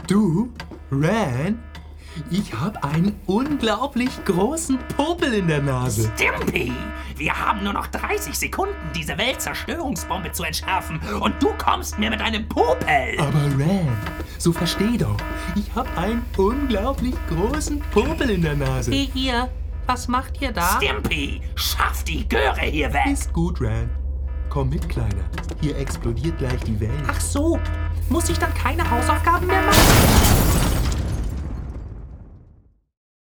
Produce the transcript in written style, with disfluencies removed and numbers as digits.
Du, Ran, ich habe einen unglaublich großen Popel in der Nase. Stimpy, wir haben nur noch 30 Sekunden, diese Weltzerstörungsbombe zu entschärfen. Und du kommst mir mit einem Popel. Aber Ran, so versteh doch, ich habe einen unglaublich großen Popel in der Nase. Hey, hier, was macht ihr da? Stimpy, schaff die Göre hier weg. Ist gut, Ran. Komm mit, Kleiner. Hier explodiert gleich die Welt. Ach so, muss ich dann keine Hausaufgaben mehr machen?